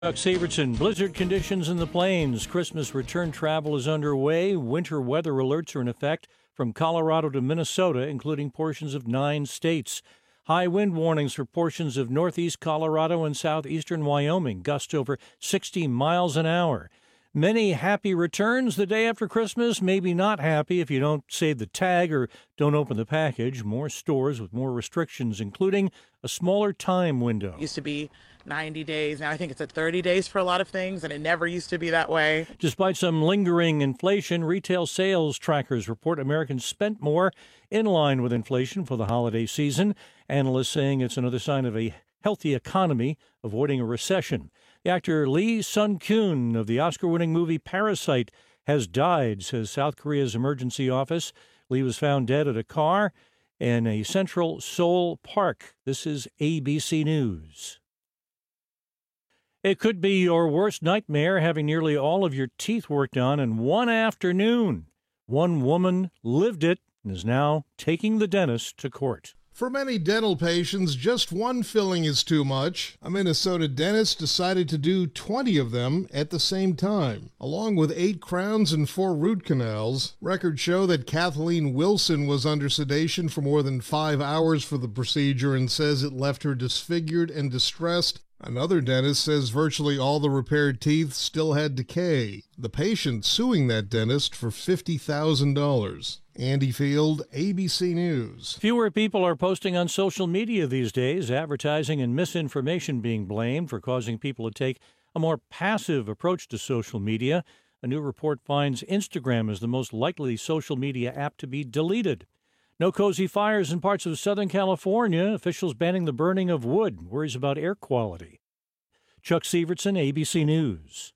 Chuck Severson, blizzard conditions in the plains. Christmas return travel is underway. Winter weather alerts are in effect from Colorado to Minnesota, including portions of 9 states. High wind warnings for portions of northeast Colorado and southeastern Wyoming, gusts over 60 miles an hour. Many happy returns the day after Christmas, maybe not happy if you don't save the tag or don't open the package. More stores with more restrictions, including a smaller time window. It used to be 90 days. Now I think it's at 30 days for a lot of things, and it never used to be that way. Despite some lingering inflation, retail sales trackers report Americans spent more, in line with inflation for the holiday season. Analysts saying it's another sign of a healthy economy, avoiding a recession. The actor Lee Sun-kyun of the Oscar-winning movie Parasite has died, says South Korea's emergency office. Lee was found dead at a car in a central Seoul park. This is ABC News. It could be your worst nightmare, having nearly all of your teeth worked on in one afternoon. One woman lived it and is now taking the dentist to court. For many dental patients, just one filling is too much. A Minnesota dentist decided to do 20 of them at the same time, along with 8 crowns and 4 root canals. Records show that Kathleen Wilson was under sedation for more than 5 hours for the procedure and says it left her disfigured and distressed. Another dentist says virtually all the repaired teeth still had decay. The patient suing that dentist for $50,000. Andy Field, ABC News. Fewer people are posting on social media these days, advertising and misinformation being blamed for causing people to take a more passive approach to social media. A new report finds Instagram is the most likely social media app to be deleted. No cozy fires in parts of Southern California. Officials banning the burning of wood. Worries about air quality. Chuck Severson, ABC News.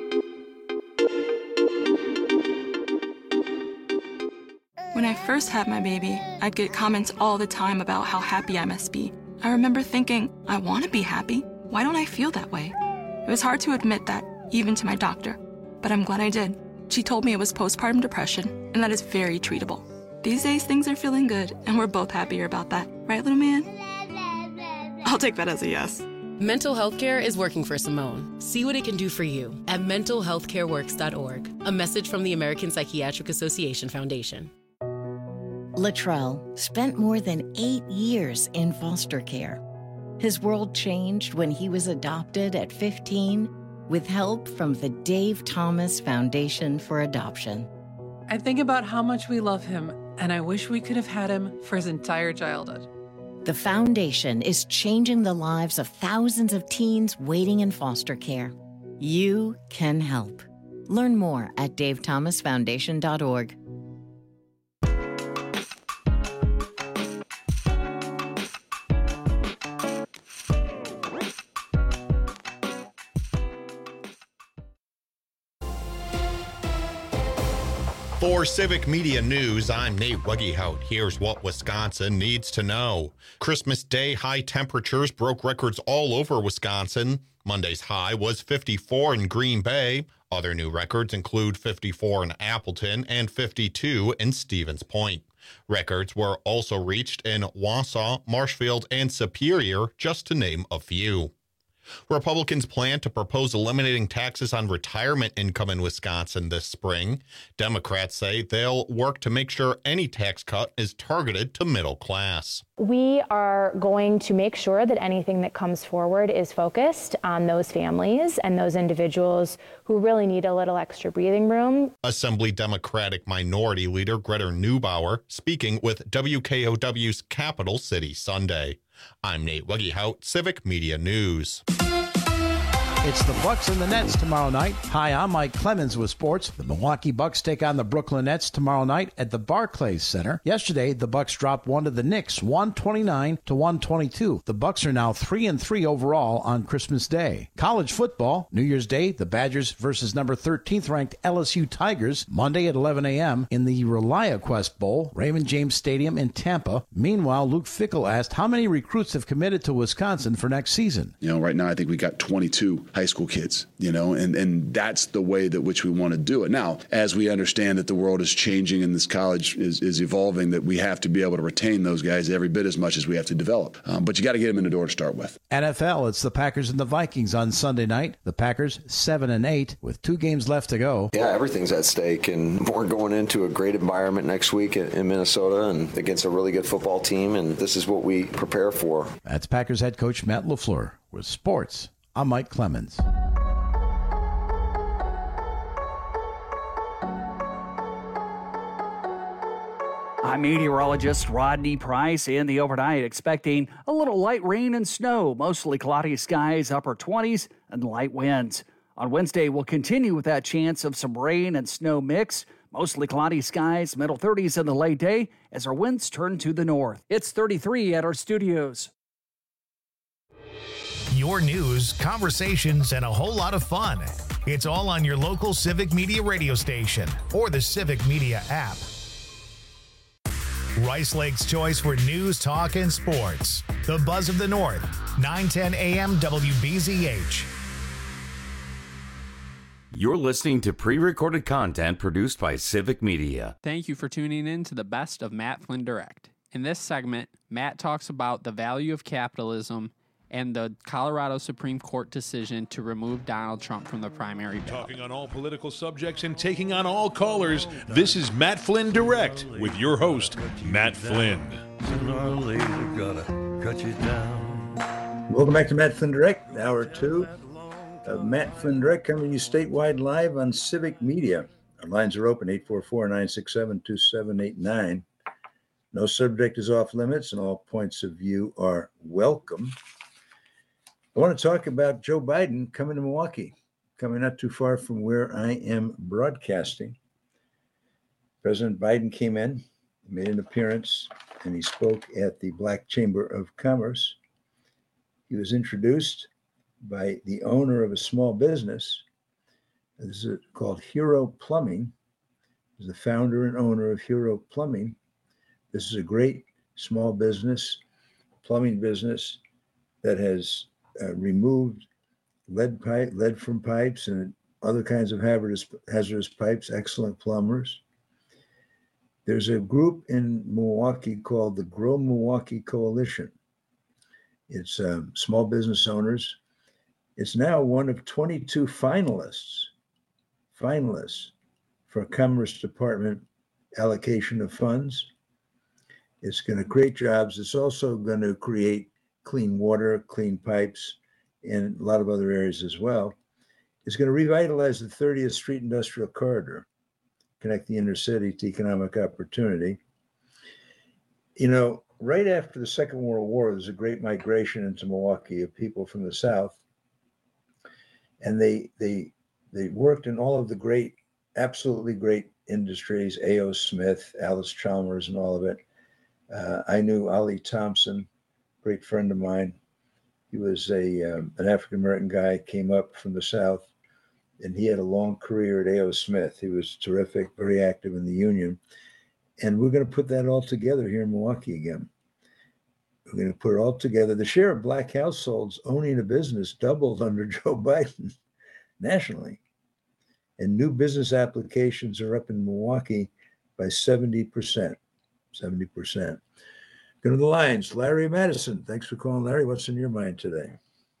When I first had my baby, I'd get comments all the time about how happy I must be. I remember thinking, I want to be happy. Why don't I feel that way? It was hard to admit that, even to my doctor. But I'm glad I did. She told me it was postpartum depression, and that is very treatable. These days, things are feeling good, and we're both happier about that. Right, little man? I'll take that as a yes. Mental health care is working for Simone. See what it can do for you at mentalhealthcareworks.org. A message from the American Psychiatric Association Foundation. Latrell spent more than 8 years in foster care. His world changed when he was adopted at 15 with help from the Dave Thomas Foundation for Adoption. I think about how much we love him, and I wish we could have had him for his entire childhood. The foundation is changing the lives of thousands of teens waiting in foster care. You can help. Learn more at davethomasfoundation.org. For Civic Media News, I'm Nate Wuggehout. Here's what Wisconsin needs to know. Christmas Day high temperatures broke records all over Wisconsin. Monday's high was 54 in Green Bay. Other new records include 54 in Appleton and 52 in Stevens Point. Records were also reached in Wausau, Marshfield, and Superior, just to name a few. Republicans plan to propose eliminating taxes on retirement income in Wisconsin this spring. Democrats say they'll work to make sure any tax cut is targeted to middle class. We are going to make sure that anything that comes forward is focused on those families and those individuals who really need a little extra breathing room. Assembly Democratic Minority Leader Greta Neubauer speaking with WKOW's Capital City Sunday. I'm Nate Wuggehout, Civic Media News. It's the Bucks and the Nets tomorrow night. Hi, I'm Mike Clemens with sports. The Milwaukee Bucks take on the Brooklyn Nets tomorrow night at the Barclays Center. Yesterday, the Bucks dropped one to the Knicks, 129-122. The Bucks are now 3-3 overall on Christmas Day. College football, New Year's Day, the Badgers versus number 13th ranked LSU Tigers, Monday at 11 a.m. in the ReliaQuest Bowl, Raymond James Stadium in Tampa. Meanwhile, Luke Fickell asked how many recruits have committed to Wisconsin for next season. Right now I think we got 22 high school kids, and that's the way that which we want to do it. Now, as we understand that the world is changing and this college is evolving, that we have to be able to retain those guys every bit as much as we have to develop. But you got to get them in the door to start with. NFL, it's the Packers and the Vikings on Sunday night. The Packers 7-8 with 2 games left to go. Yeah, everything's at stake, and we're going into a great environment next week in Minnesota and against a really good football team, and this is what we prepare for. That's Packers head coach Matt LaFleur. With sports, I'm Mike Clemens. I'm meteorologist Rodney Price. In the overnight, expecting a little light rain and snow, mostly cloudy skies, upper 20s, and light winds. On Wednesday, we'll continue with that chance of some rain and snow mix. Mostly cloudy skies, middle 30s in the late day as our winds turn to the north. It's 33 at our studios. Your news, conversations, and a whole lot of fun. It's all on your local Civic Media radio station or the Civic Media app. Rice Lake's choice for news, talk, and sports. The Buzz of the North, 910 AM WBZH. You're listening to pre-recorded content produced by Civic Media. Thank you for tuning in to the Best of Matt Flynn Direct. In this segment, Matt talks about the value of capitalism and the Colorado Supreme Court decision to remove Donald Trump from the primary ballot. Talking on all political subjects and taking on all callers, this is Matt Flynn Direct with your host, Matt Flynn. Sooner or later, gotta cut you down. Welcome back to Matt Flynn Direct, Hour 2 of Matt Flynn Direct, coming to you statewide live on Civic Media. Our lines are open, 844-967-2789. No subject is off limits, and all points of view are welcome. I want to talk about Joe Biden coming to Milwaukee, coming not too far from where I am broadcasting. President Biden came in, made an appearance, and he spoke at the Black Chamber of Commerce. He was introduced by the owner of a small business. This is called Hero Plumbing. He's the founder and owner of Hero Plumbing. This is a great small business, plumbing business that has removed lead from pipes and other kinds of hazardous pipes, excellent plumbers. There's a group in Milwaukee called the Grow Milwaukee Coalition. It's small business owners. It's now one of 22 finalists for Commerce Department allocation of funds. It's going to create jobs. It's also going to create clean water, clean pipes, and a lot of other areas as well. It's going to revitalize the 30th Street Industrial Corridor, connect the inner city to economic opportunity. Right after the Second World War, there's a great migration into Milwaukee of people from the South. And they worked in all of the great, absolutely great industries, A.O. Smith, Alice Chalmers, and all of it. I knew Ollie Thompson, great friend of mine. He was an African-American guy, came up from the South, and he had a long career at A.O. Smith. He was terrific, very active in the union. And we're going to put that all together here in Milwaukee again. We're going to put it all together. The share of Black households owning a business doubled under Joe Biden nationally. And new business applications are up in Milwaukee by 70%. 70%. Go to the lines. Larry Madison. Thanks for calling, Larry. What's in your mind today?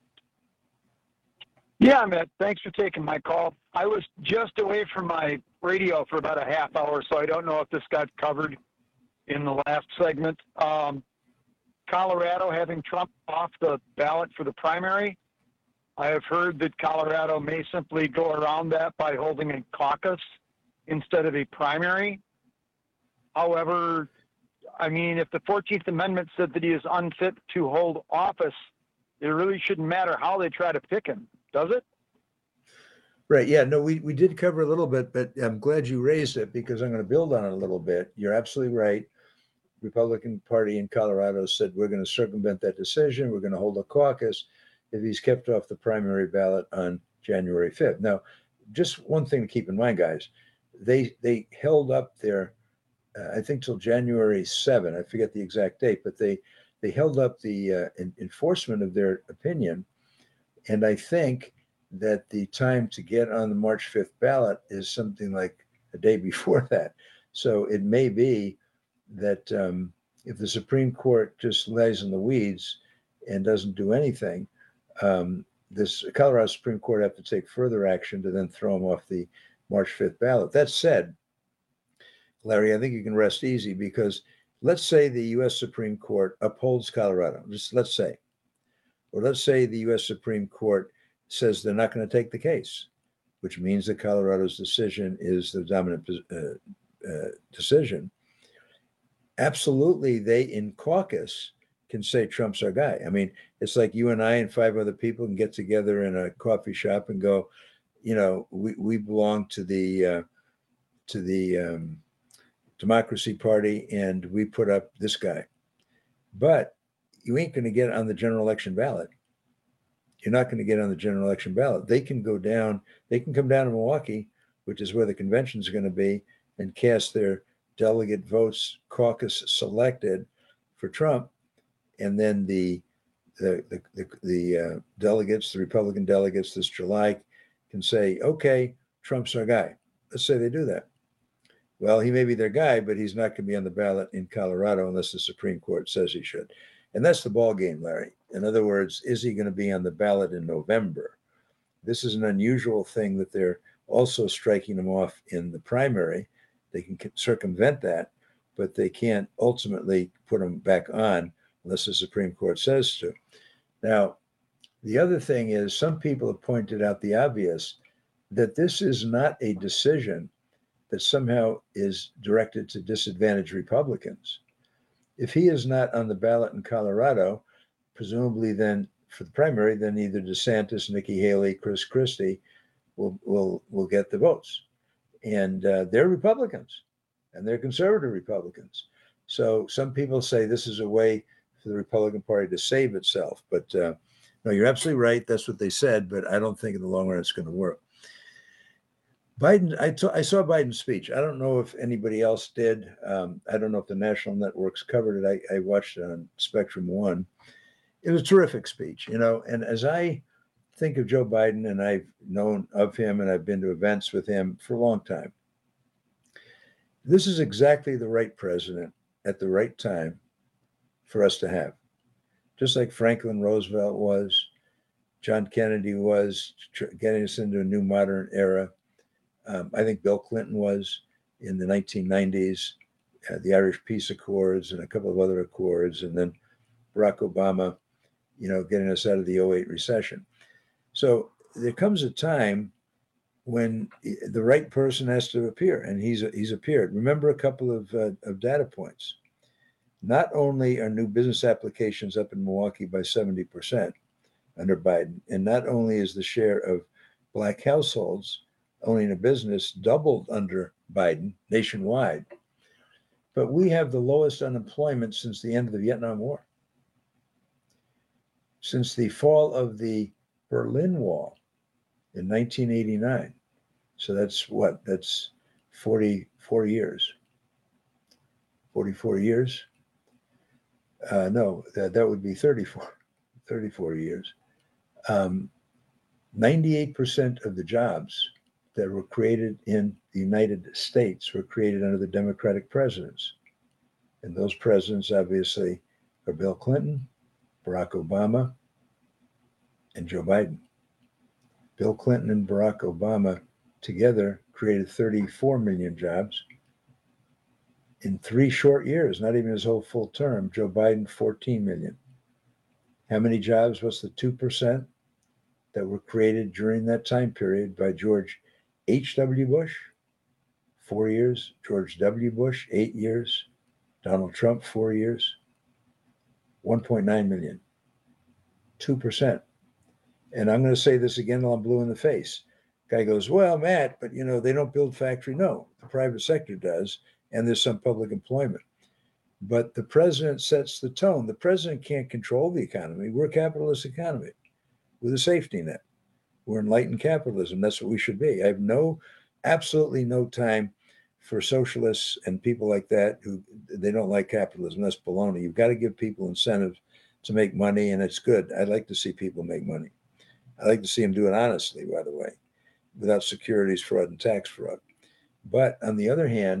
Yeah, Matt. Thanks for taking my call. I was just away from my radio for about a half hour, so I don't know if this got covered in the last segment. Colorado having Trump off the ballot for the primary. I have heard that Colorado may simply go around that by holding a caucus instead of a primary. However, I mean, if the 14th Amendment said that he is unfit to hold office, it really shouldn't matter how they try to pick him, does it? Right. Yeah, no, we did cover a little bit, but I'm glad you raised it because I'm going to build on it a little bit. You're absolutely right. Republican Party in Colorado said we're going to circumvent that decision. We're going to hold a caucus if he's kept off the primary ballot on January 5th. Now, just one thing to keep in mind, guys, they held up their I think till January 7, I forget the exact date, but they held up the enforcement of their opinion. And I think that the time to get on the March 5th ballot is something like a day before that. So it may be that if the Supreme Court just lays in the weeds and doesn't do anything, this Colorado Supreme Court have to take further action to then throw him off the March 5th ballot. That said, Larry, I think you can rest easy, because let's say the U.S. Supreme Court upholds Colorado. Just let's say, or let's say the U.S. Supreme Court says they're not going to take the case, which means that Colorado's decision is the dominant decision. Absolutely, they in caucus can say Trump's our guy. I mean, it's like you and I and 5 other people can get together in a coffee shop and go, you know, we belong to the Democracy Party, and we put up this guy. But you ain't going to get on the general election ballot. You're not going to get on the general election ballot. They can go down, they can come down to Milwaukee, which is where the convention is going to be, and cast their delegate votes, caucus selected for Trump. And then the delegates, the Republican delegates this July, can say, okay, Trump's our guy. Let's say they do that. Well, he may be their guy, but he's not going to be on the ballot in Colorado unless the Supreme Court says he should. And that's the ball game, Larry. In other words, is he going to be on the ballot in November? This is an unusual thing that they're also striking him off in the primary. They can circumvent that, but they can't ultimately put him back on unless the Supreme Court says to. Now, the other thing is, some people have pointed out the obvious, that this is not a decision that somehow is directed to disadvantaged Republicans. If he is not on the ballot in Colorado, presumably then for the primary, then either DeSantis, Nikki Haley, Chris Christie will get the votes. And they're Republicans, and they're conservative Republicans. So some people say this is a way for the Republican Party to save itself. But no, you're absolutely right. That's what they said, but I don't think in the long run it's going to work. Biden, I saw Biden's speech. I don't know if anybody else did. I don't know if the national networks covered it. I watched it on Spectrum One. It was a terrific speech, you know. And as I think of Joe Biden, and I've known of him and I've been to events with him for a long time, this is exactly the right president at the right time for us to have. Just like Franklin Roosevelt was, John Kennedy was, getting us into a new modern era. I think Bill Clinton was in the 1990s, the Irish Peace Accords and a couple of other accords, and then Barack Obama, you know, getting us out of the 2008 recession. So there comes a time when the right person has to appear, and he's appeared. Remember a couple of data points. Not only are new business applications up in Milwaukee by 70% under Biden, and not only is the share of Black households owning a business doubled under Biden nationwide, but we have the lowest unemployment since the end of the Vietnam War. Since the fall of the Berlin Wall in 1989. So that's what? That's 44 years. 44 years? No, that would be 34 years. 98% of the jobs that were created in the United States were created under the Democratic presidents. And those presidents obviously are Bill Clinton, Barack Obama, and Joe Biden. Bill Clinton and Barack Obama together created 34 million jobs. In 3 short years, not even his whole full term, Joe Biden, 14 million. How many jobs? What's the 2% that were created during that time period by George H.W. Bush? 4 years. George W. Bush, 8 years. Donald Trump, 4 years. 1.9 million. 2%. And I'm going to say this again while I'm blue in the face. Guy goes, well, Matt, but you know, they don't build factory. No, the private sector does. And there's some public employment. But the president sets the tone. The president can't control the economy. We're a capitalist economy with a safety net. We're enlightened capitalism. That's what we should be. I have absolutely no time for socialists and people like that who they don't like capitalism. That's baloney. You've got to give people incentives to make money, and it's good. I'd like to see people make money. I like to see them do it honestly, by the way, without securities fraud and tax fraud. But on the other hand,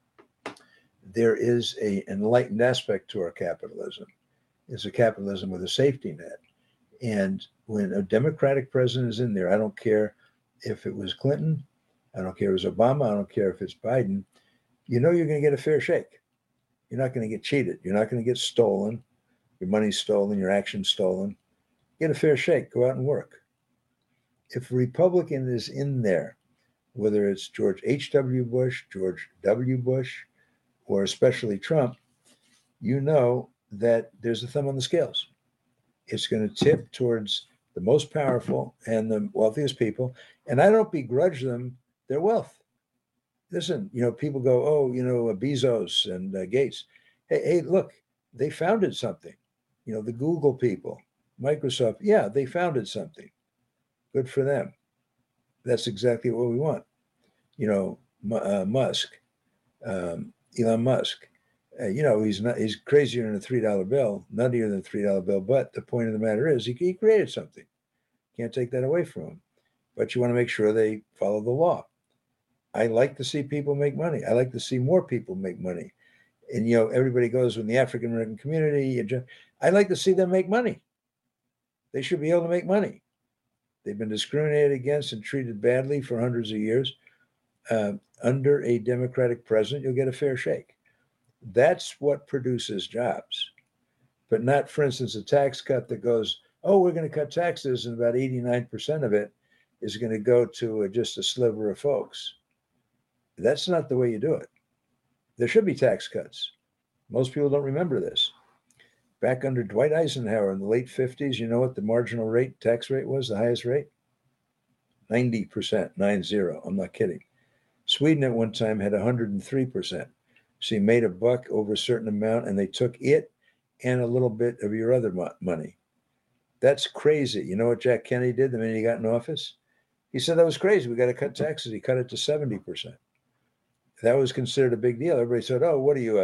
there is an enlightened aspect to our capitalism. It's a capitalism with a safety net. And when a Democratic president is in there, I don't care if it was Clinton, I don't care if it was Obama, I don't care if it's Biden, you know you're going to get a fair shake. You're not going to get cheated. You're not going to get stolen. Your money's stolen, your action's stolen. Get a fair shake. Go out and work. If a Republican is in there, whether it's George H.W. Bush, George W. Bush, or especially Trump, you know that there's a thumb on the scales. It's going to tip towards the most powerful and the wealthiest people. And I don't begrudge them their wealth. Listen, people go, Bezos and Gates. Hey, look, they founded something. The Google people, Microsoft, yeah, they founded something. Good for them. That's exactly what we want. Musk, Elon Musk, he's crazier than a $3 bill, nuttier than a $3 bill. But the point of the matter is he created something. Can't take that away from him. But you want to make sure they follow the law. I like to see people make money. I like to see more people make money. And, everybody goes in the African-American community. I like to see them make money. They should be able to make money. They've been discriminated against and treated badly for hundreds of years. Under a Democratic president, you'll get a fair shake. That's what produces jobs. But not, for instance, a tax cut that goes, we're going to cut taxes, and about 89% of it is going to go to just a sliver of folks. That's not the way you do it. There should be tax cuts. Most people don't remember this. Back under Dwight Eisenhower in the late 50s, you know what the marginal rate, tax rate was, the highest rate? 90%, 90. I'm not kidding. Sweden at one time had 103%. So you made a buck over a certain amount, and they took it and a little bit of your other money. That's crazy. You know what Jack Kennedy did the minute he got in office? He said that was crazy. We got to cut taxes. He cut it to 70%. That was considered a big deal. Everybody said, what are you,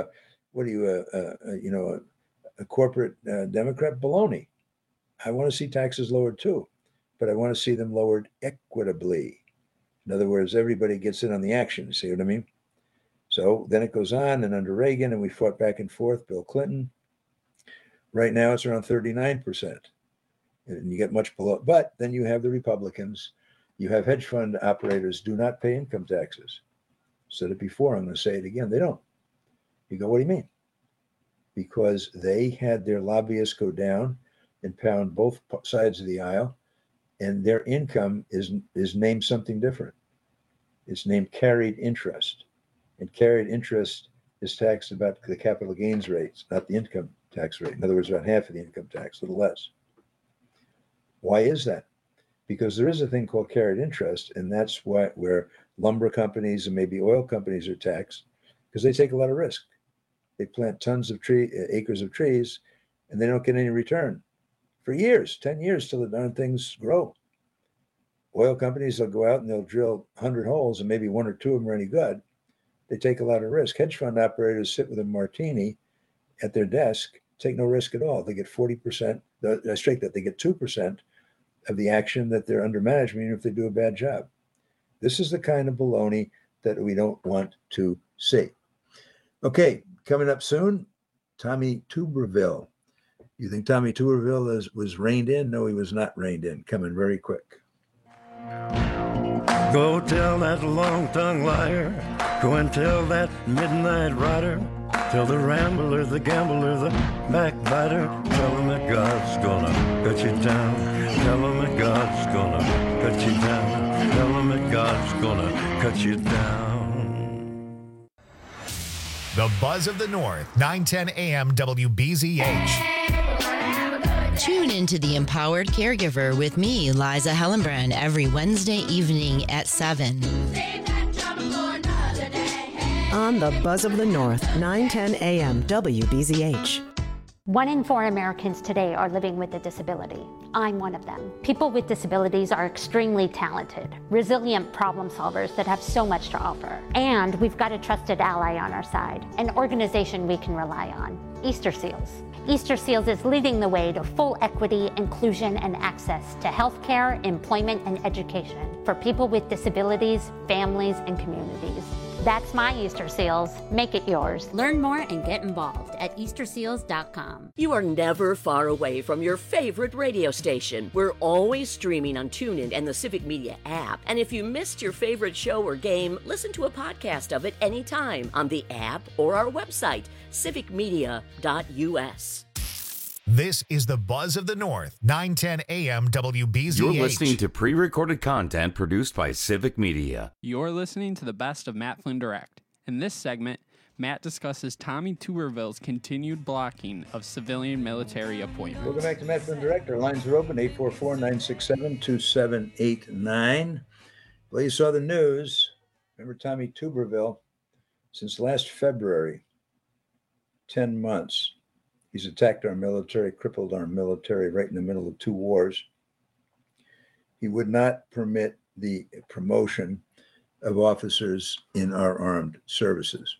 a corporate Democrat? Baloney. I want to see taxes lowered too, but I want to see them lowered equitably. In other words, everybody gets in on the action. See what I mean? So then it goes on, and under Reagan, and we fought back and forth, Bill Clinton. Right now it's around 39%. And you get much below. But then you have the Republicans. You have hedge fund operators do not pay income taxes. Said it before, I'm going to say it again. They don't. You go, what do you mean? Because they had their lobbyists go down and pound both sides of the aisle, and their income is named something different. It's named carried interest. And carried interest is taxed about the capital gains rates, not the income tax rate. In other words, about half of the income tax, a little less. Why is that? Because there is a thing called carried interest, and that's where lumber companies and maybe oil companies are taxed, because they take a lot of risk. They plant tons of acres of trees, and they don't get any return for years, 10 years, till the darn things grow. Oil companies, they'll go out and they'll drill 100 holes, and maybe 1 or 2 of them are any good. They take a lot of risk. Hedge fund operators sit with a martini at their desk, take no risk at all. They get 40%, straight that they get 2% of the action that they're under management, even if they do a bad job. This is the kind of baloney that we don't want to see. Okay, coming up soon, Tommy Tuberville. You think Tommy Tuberville was reined in? No, he was not reined in. Coming very quick. Go tell that long-tongued liar. Go and tell that midnight rider. Tell the rambler, the gambler, the backbiter. Tell him that God's gonna cut you down. Tell him that God's gonna cut you down. Tell him that God's gonna cut you down. The Buzz of the North, 910 AM WBZH. Tune into The Empowered Caregiver with me, Liza Hellenbrand, every Wednesday evening at 7. On the Buzz of the North, 910 AM WBZH. 1 in 4 Americans today are living with a disability. I'm one of them. People with disabilities are extremely talented, resilient problem solvers that have so much to offer. And we've got a trusted ally on our side, an organization we can rely on, Easter Seals. Easter Seals is leading the way to full equity, inclusion, and access to healthcare, employment, and education for people with disabilities, families, and communities. That's my Easter Seals. Make it yours. Learn more and get involved at easterseals.com. You are never far away from your favorite radio station. We're always streaming on TuneIn and the Civic Media app. And if you missed your favorite show or game, listen to a podcast of it anytime on the app or our website, civicmedia.us. This is the Buzz of the North, 910 AM WBZH. You're listening to pre-recorded content produced by Civic Media. You're listening to the best of Matt Flynn Direct. In this segment, Matt discusses Tommy Tuberville's continued blocking of civilian military appointments. Welcome back to Matt Flynn Direct. Our lines are open, 844-967-2789. Well, you saw the news. Remember Tommy Tuberville? Since last February, 10 months. He's attacked our military, crippled our military right in the middle of two wars. He would not permit the promotion of officers in our armed services.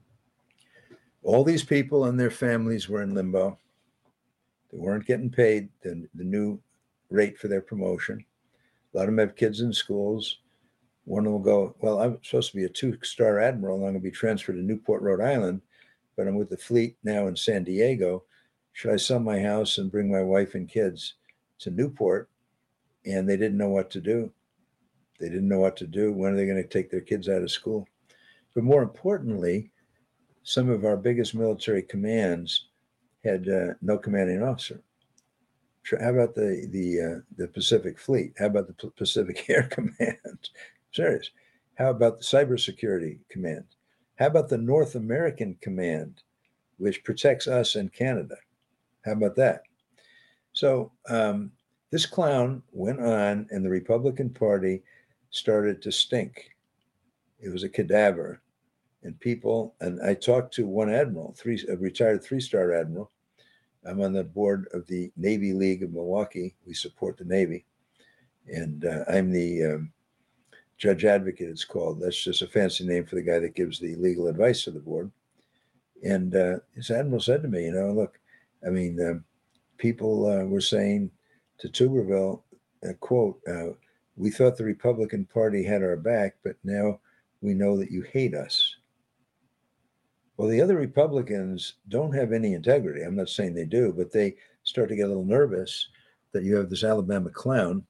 All these people and their families were in limbo. They weren't getting paid the new rate for their promotion. A lot of them have kids in schools. One will go, well, I'm supposed to be a 2-star admiral, and I'm going to be transferred to Newport, Rhode Island, but I'm with the fleet now in San Diego. Should I sell my house and bring my wife and kids to Newport? And they didn't know what to do. They didn't know what to do. When are they going to take their kids out of school? But more importantly, some of our biggest military commands had no commanding officer. How about the Pacific Fleet? How about the Pacific Air Command? Serious. How about the Cybersecurity Command? How about the North American Command, which protects us and Canada? How about that? So this clown went on, and the Republican Party started to stink. It was a cadaver. And people, and I talked to one admiral, a retired 3-star admiral. I'm on the board of the Navy League of Milwaukee. We support the Navy. And I'm the judge advocate, it's called. That's just a fancy name for the guy that gives the legal advice to the board. And his admiral said to me, look, I mean, people were saying to Tuberville, quote, we thought the Republican Party had our back, but now we know that you hate us. Well, the other Republicans don't have any integrity. I'm not saying they do, but they start to get a little nervous that you have this Alabama clown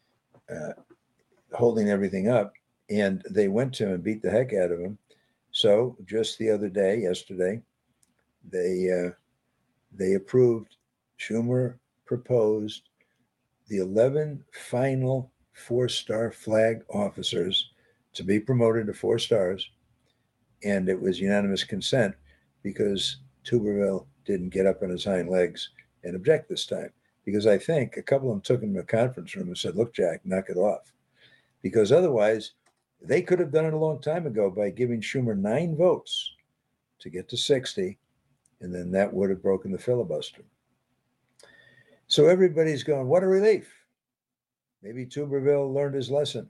holding everything up, and they went to him and beat the heck out of him. So just the other day, yesterday, they approved, Schumer proposed the 11 final 4-star flag officers to be promoted to 4 stars. And it was unanimous consent because Tuberville didn't get up on his hind legs and object this time. Because I think a couple of them took him to a conference room and said, look, Jack, knock it off. Because otherwise, they could have done it a long time ago by giving Schumer 9 votes to get to 60, and then that would have broken the filibuster. So everybody's going, what a relief. Maybe Tuberville learned his lesson.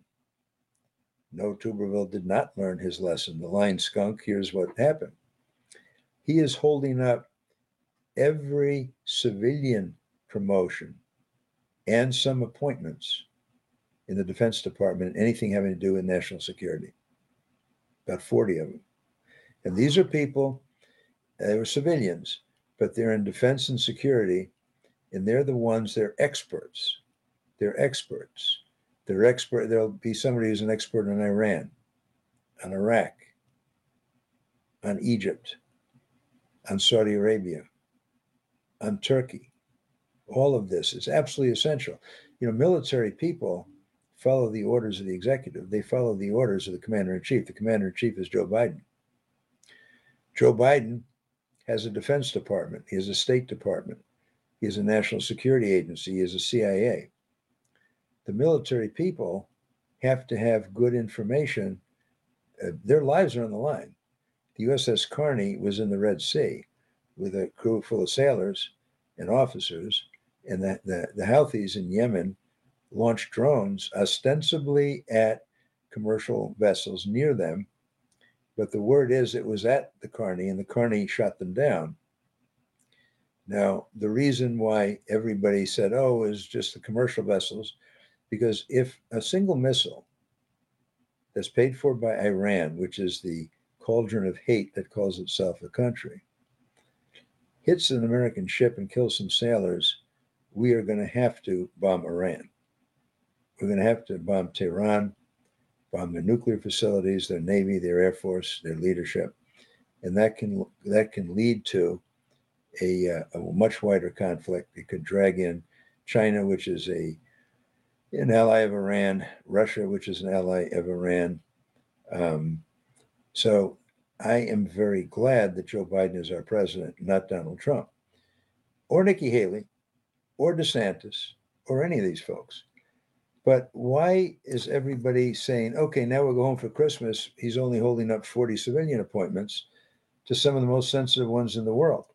No, Tuberville did not learn his lesson. The lying skunk, here's what happened. He is holding up every civilian promotion and some appointments in the Defense Department, anything having to do with national security. About 40 of them. And these are people, they were civilians, but they're in defense and security, and they're the ones, they're experts. They're experts. They're expert. There'll be somebody who's an expert on Iran, on Iraq, on Egypt, on Saudi Arabia, on Turkey. All of this is absolutely essential. Military people follow the orders of the executive. They follow the orders of the commander-in-chief. The commander-in-chief is Joe Biden. Joe Biden has a Defense Department. He has a State Department. He has a National Security Agency. He has a CIA. The military people have to have good information. Their lives are on the line. The USS Carney was in the Red Sea with a crew full of sailors and officers, And the Houthis in Yemen launched drones ostensibly at commercial vessels near them. But the word is it was at the Carney, and the Carney shot them down. Now, the reason why everybody said, oh, it was just the commercial vessels, because if a single missile that's paid for by Iran, which is the cauldron of hate that calls itself a country, hits an American ship and kills some sailors, we are going to have to bomb Iran. We're going to have to bomb Tehran, bomb their nuclear facilities, their Navy, their Air Force, their leadership. And that can lead to a much wider conflict. It could drag in China, which is an ally of Iran, Russia, which is an ally of Iran. So I am very glad that Joe Biden is our president, not Donald Trump, or Nikki Haley, or DeSantis, or any of these folks. But why is everybody saying, okay, now we'll go home for Christmas? He's only holding up 40 civilian appointments to some of the most sensitive ones in the world.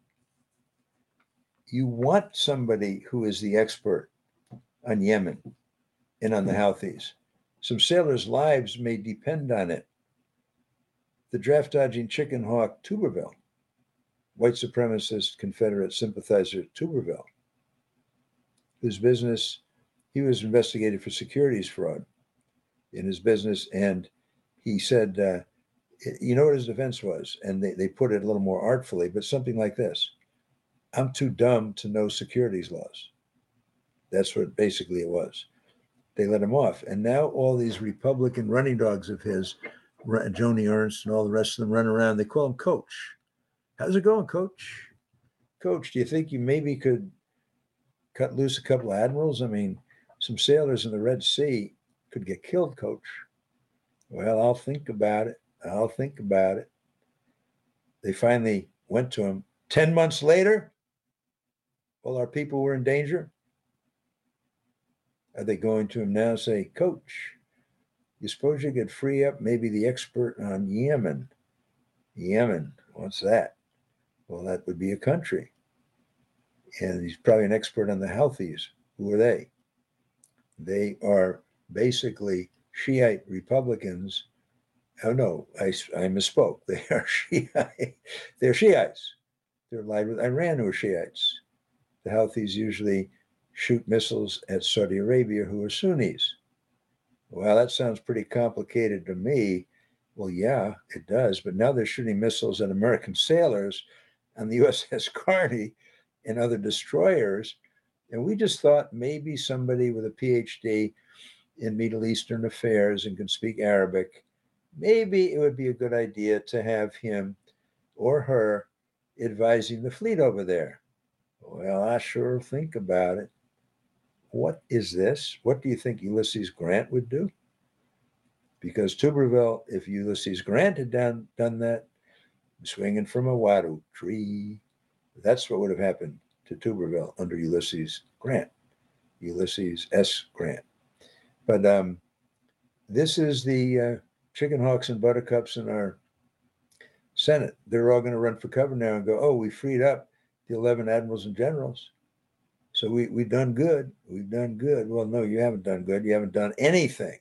You want somebody who is the expert on Yemen and on the Houthis. Some sailors' lives may depend on it. The draft-dodging chicken hawk Tuberville, white supremacist Confederate sympathizer Tuberville, whose business, he was investigated for securities fraud in his business, and he said, you know what his defense was? And they put it a little more artfully, but something like this: I'm too dumb to know securities laws. That's what basically it was. They let him off. And now all these Republican running dogs of his, Joni Ernst and all the rest of them, run around. They call him Coach. How's it going, Coach? Coach, do you think you maybe could cut loose a couple of admirals? I mean, some sailors in the Red Sea could get killed, Coach. Well, I'll think about it. I'll think about it. They finally went to him. 10 months later, all our people were in danger. Are they going to him now and say, Coach, you suppose you could free up maybe the expert on Yemen? Yemen, what's that? Well, that would be a country. And he's probably an expert on the Houthis. Who are they? They are basically Shiite Republicans. Oh, no, I misspoke. They are Shiite. They're Shiites. They're allied with Iran, who are Shiites. The Houthis usually shoot missiles at Saudi Arabia, who are Sunnis. Well, that sounds pretty complicated to me. Well, yeah, it does. But now they're shooting missiles at American sailors on the USS Carney and other destroyers. And we just thought maybe somebody with a PhD in Middle Eastern affairs and can speak Arabic, maybe it would be a good idea to have him or her advising the fleet over there. Well, I sure think about it. What is this? What do you think Ulysses Grant would do? Because Tuberville, if Ulysses Grant had done that, swinging from a wattle tree, that's what would have happened to Tuberville under Ulysses Grant, Ulysses S. Grant. But this is the chicken hawks and buttercups in our Senate. They're all going to run for cover now and go, oh, we freed up the 11 admirals and generals. So we've done good. We've done good. Well, no, you haven't done good. You haven't done anything.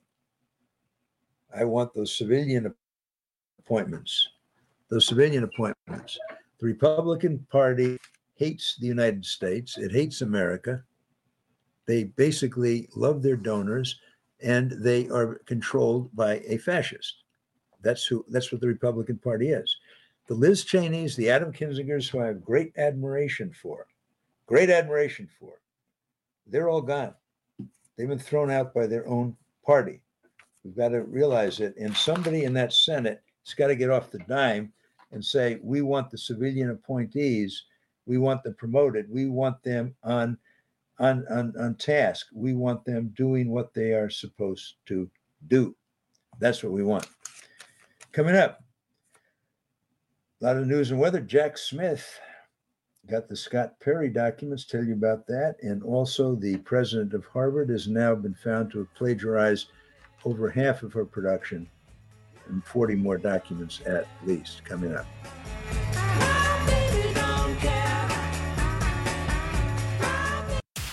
I want those civilian appointments. Those civilian appointments. The Republican Party hates the United States. It hates America. They basically love their donors, and they are controlled by a fascist. That's what the Republican Party is. The Liz Cheneys, the Adam Kinzingers, who I have great admiration for, they're all gone. They've been thrown out by their own party. We've got to realize it. And somebody in that Senate has got to get off the dime and say, we want the civilian appointees. We want them promoted. We want them on task. We want them doing what they are supposed to do. That's what we want. Coming up, a lot of news and weather. Jack Smith got the Scott Perry documents, tell you about that. And also the president of Harvard has now been found to have plagiarized over half of her production, and 40 more documents at least coming up.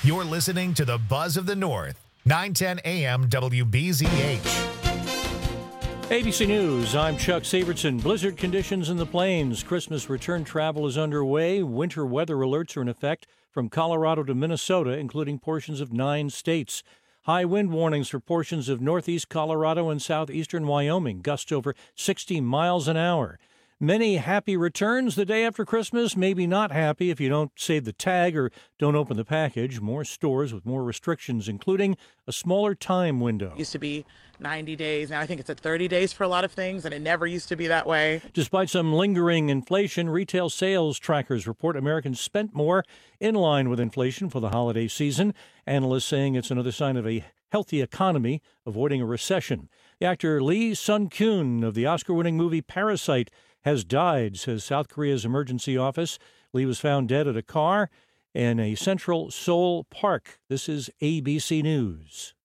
You're listening to the Buzz of the North, 910 AM WBZH. ABC News, I'm Chuck Severson. Blizzard conditions in the plains. Christmas return travel is underway. Winter weather alerts are in effect from Colorado to Minnesota, including portions of 9 states. High wind warnings for portions of northeast Colorado and southeastern Wyoming. Gusts over 60 miles an hour. Many happy returns the day after Christmas, maybe not happy if you don't save the tag or don't open the package. More stores with more restrictions, including a smaller time window. It used to be 90 days. Now I think it's at 30 days for a lot of things, and it never used to be that way. Despite some lingering inflation, retail sales trackers report Americans spent more, in line with inflation for the holiday season. Analysts saying it's another sign of a healthy economy, avoiding a recession. The actor Lee Sun-kyun of the Oscar-winning movie Parasite has died, says South Korea's emergency office. Lee was found dead at a car in a central Seoul park. This is ABC News.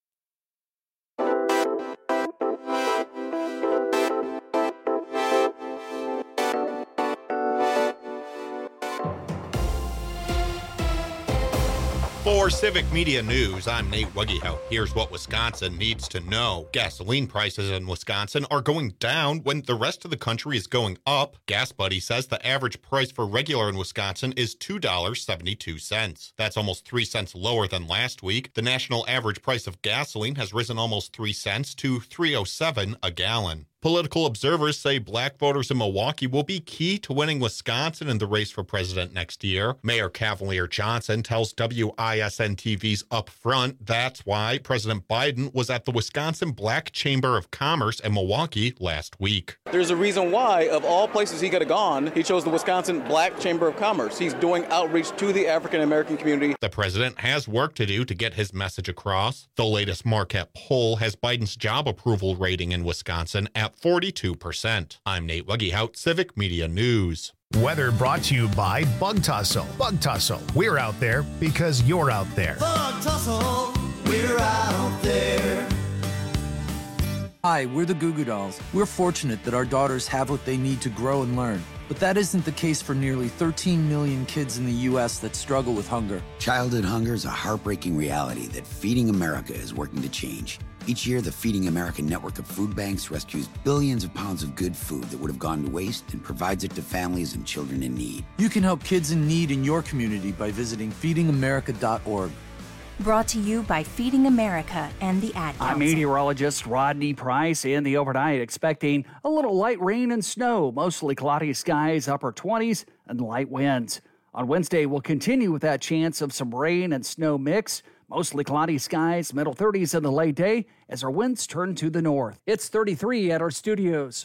For Civic Media News, I'm Nate Wuggyhout. Here's what Wisconsin needs to know. Gasoline prices in Wisconsin are going down when the rest of the country is going up. Gas Buddy says the average price for regular in Wisconsin is $2.72. That's almost 3 cents lower than last week. The national average price of gasoline has risen almost 3 cents to $3.07 a gallon. Political observers say black voters in Milwaukee will be key to winning Wisconsin in the race for president next year. Mayor Cavalier Johnson tells WISN-TV's Up Front that's why President Biden was at the Wisconsin Black Chamber of Commerce in Milwaukee last week. There's a reason why, of all places he could have gone, he chose the Wisconsin Black Chamber of Commerce. He's doing outreach to the African-American community. The president has work to do to get his message across. The latest Marquette poll has Biden's job approval rating in Wisconsin at 42%. I'm Nate Wuggyhout, Civic Media News. Weather brought to you by Bug Tussle. Bug Tussle, we're out there because you're out there. Bug Tussle, we're out there. Hi, we're the Goo Goo Dolls. We're fortunate that our daughters have what they need to grow and learn. But that isn't the case for nearly 13 million kids in the U.S. that struggle with hunger. Childhood hunger is a heartbreaking reality that Feeding America is working to change. Each year, the Feeding America network of food banks rescues billions of pounds of good food that would have gone to waste and provides it to families and children in need. You can help kids in need in your community by visiting feedingamerica.org. Brought to you by Feeding America and the Ad Council. I'm meteorologist Rodney Price. In the overnight, expecting a little light rain and snow, mostly cloudy skies, upper 20s, and light winds. On Wednesday, we'll continue with that chance of some rain and snow mix. Mostly cloudy skies, middle 30s in the late day as our winds turn to the north. It's 33 at our studios.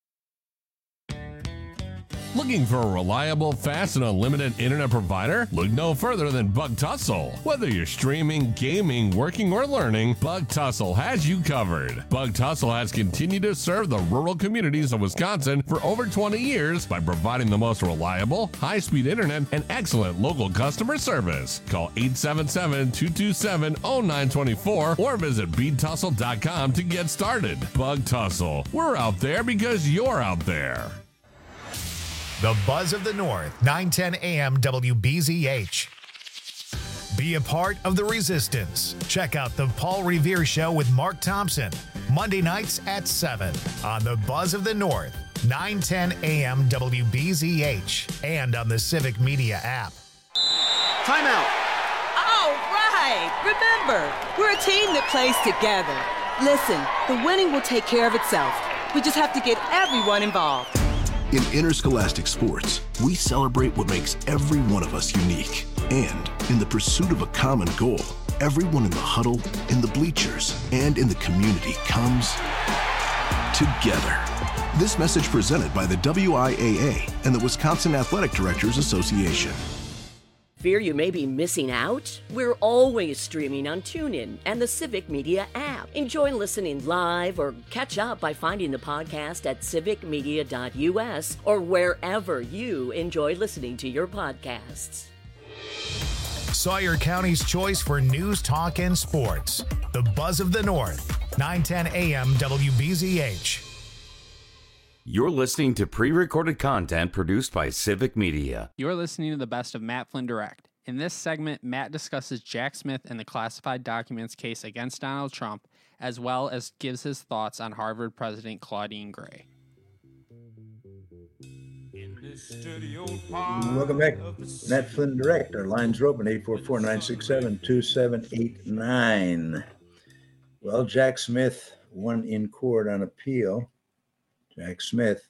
Looking for a reliable, fast, and unlimited internet provider? Look no further than Bug Tussle. Whether you're streaming, gaming, working, or learning, Bug Tussle has you covered. Bug Tussle has continued to serve the rural communities of Wisconsin for over 20 years by providing the most reliable, high-speed internet and excellent local customer service. Call 877-227-0924 or visit BeatTussle.com to get started. Bug Tussle. We're out there because you're out there. The Buzz of the North, 910 AM WBZH. Be a part of the resistance. Check out the Paul Revere Show with Mark Thompson, Monday nights at 7 on the Buzz of the North, 910 AM WBZH, and on the Civic Media app. Timeout. All right. Remember, we're a team that plays together. Listen, the winning will take care of itself. We just have to get everyone involved. In interscholastic sports, we celebrate what makes every one of us unique. And in the pursuit of a common goal, everyone in the huddle, in the bleachers, and in the community comes together. This message presented by the WIAA and the Wisconsin Athletic Directors Association. Fear you may be missing out? We're always streaming on TuneIn and the Civic Media app. Enjoy listening live or catch up by finding the podcast at civicmedia.us or wherever you enjoy listening to your podcasts. Sawyer County's choice for news, talk, and sports. The Buzz of the North, 910 AM WBZH. You're listening to pre-recorded content produced by Civic Media. You're listening to the best of Matt Flynn Direct. In this segment, Matt discusses Jack Smith and the classified documents case against Donald Trump, as well as gives his thoughts on Harvard President Claudine Gray. Welcome back. Matt Flynn Direct. Our lines are open, 844-967-2789. Well, Jack Smith won in court on appeal. Jack Smith.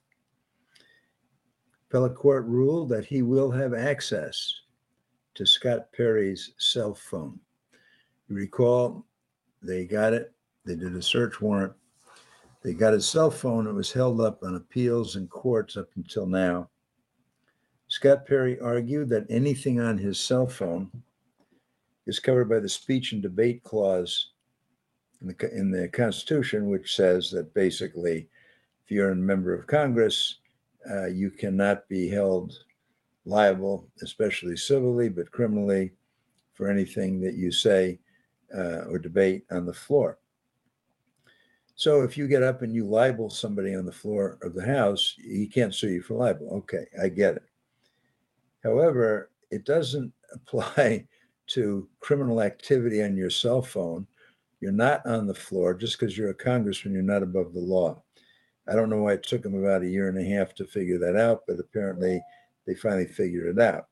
Appellate court ruled that he will have access to Scott Perry's cell phone. You recall, they got it. They did a search warrant. They got his cell phone. It was held up on appeals and courts up until now. Scott Perry argued that anything on his cell phone is covered by the speech and debate clause in the Constitution, which says that basically, if you're a member of Congress, you cannot be held liable, especially civilly, but criminally, for anything that you say or debate on the floor. So if you get up and you libel somebody on the floor of the House, he can't sue you for libel. Okay, I get it. However, it doesn't apply to criminal activity on your cell phone. You're not on the floor. Just because you're a congressman, you're not above the law. I don't know why it took them about a year and a half to figure that out, but apparently they finally figured it out.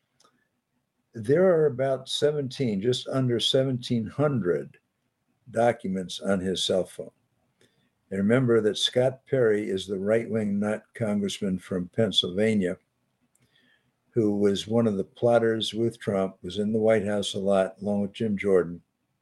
There are about 17, just under 1,700 documents on his cell phone. And remember that Scott Perry is the right-wing nut congressman from Pennsylvania who was one of the plotters with Trump, was in the White House a lot, along with Jim Jordan,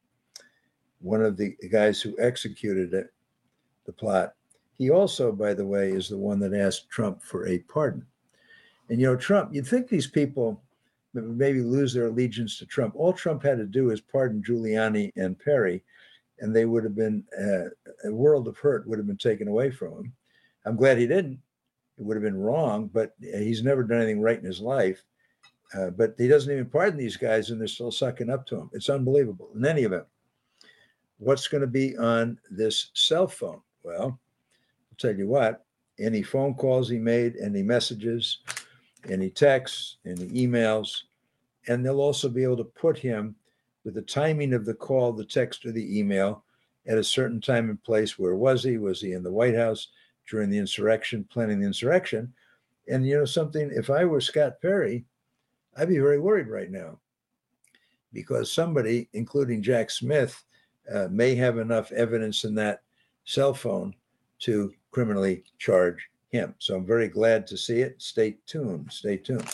one of the guys who executed it, the plot. He also, by the way, is the one that asked Trump for a pardon. And, you know, Trump, you'd think these people maybe lose their allegiance to Trump. All Trump had to do is pardon Giuliani and Perry, and they would have been, a world of hurt would have been taken away from him. I'm glad he didn't. It would have been wrong, but he's never done anything right in his life. But he doesn't even pardon these guys, and they're still sucking up to him. It's unbelievable. In any event, what's going to be on this cell phone? Well, I'll tell you what, any phone calls he made, any messages, any texts, any emails, and they'll also be able to put him with the timing of the call, the text, or the email at a certain time and place. Where was he? Was he in the White House during the insurrection, planning the insurrection? And you know something, if I were Scott Perry, I'd be very worried right now because somebody, including Jack Smith, may have enough evidence in that cell phone to criminally charge him. So I'm very glad to see it. Stay tuned. Stay tuned.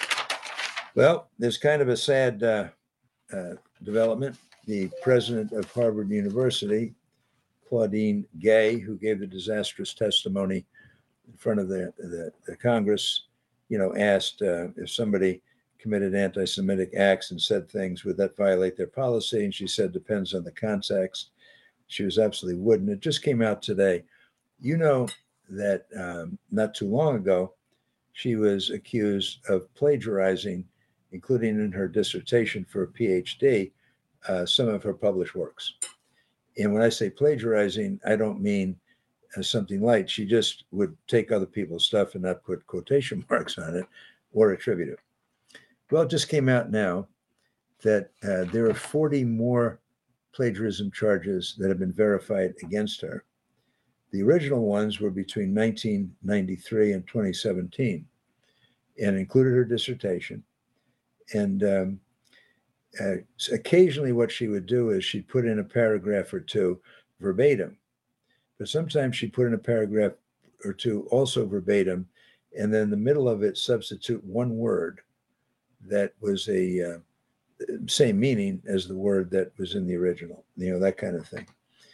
Well, there's kind of a sad development. The president of Harvard University, Claudine Gay, who gave the disastrous testimony in front of the Congress, you know, asked if somebody committed anti-Semitic acts and said things, would that violate their policy? And she said, depends on the context. She was absolutely wouldn't. It just came out today. You know that not too long ago, she was accused of plagiarizing, including in her dissertation for a PhD, some of her published works. And when I say plagiarizing, I don't mean something light. She just would take other people's stuff and not put quotation marks on it or attribute it. Well, it just came out now that there are 40 more plagiarism charges that have been verified against her. The original ones were between 1993 and 2017 and included her dissertation. And occasionally what she would do is she'd put in a paragraph or two verbatim, but sometimes she'd put in a paragraph or two also verbatim, and then in the middle of it substitute one word that was a same meaning as the word that was in the original, you know, that kind of thing.